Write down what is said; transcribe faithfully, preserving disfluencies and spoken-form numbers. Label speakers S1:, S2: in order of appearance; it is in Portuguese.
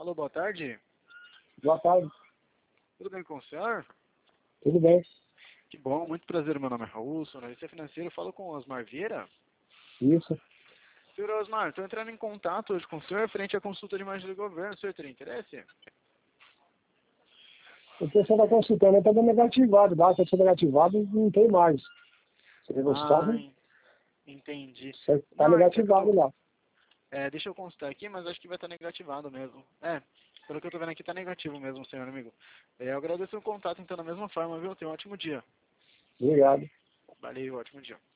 S1: Alô, boa tarde.
S2: Boa tarde.
S1: Tudo bem com o senhor?
S2: Tudo bem?
S1: Que bom, muito prazer, meu nome é Raul, sou analista financeiro, falo com o Osmar Vieira.
S2: Isso.
S1: Senhor Osmar, estou entrando em contato hoje com o senhor frente à consulta de imagem do governo, o senhor teria interesse?
S2: O pessoal da consultando está dando negativado, dá, está sendo negativado e não tem mais. Você gostava?
S1: Ah, entendi.
S2: Está
S1: Não, é que
S2: negativado
S1: eu tô...
S2: lá.
S1: É, deixa eu constar aqui, mas acho que vai estar negativado mesmo. É, pelo que eu tô vendo aqui, tá negativo mesmo, senhor amigo. É, eu agradeço o contato, então, da mesma forma, viu? Tenha um ótimo dia.
S2: Obrigado.
S1: Valeu, ótimo dia.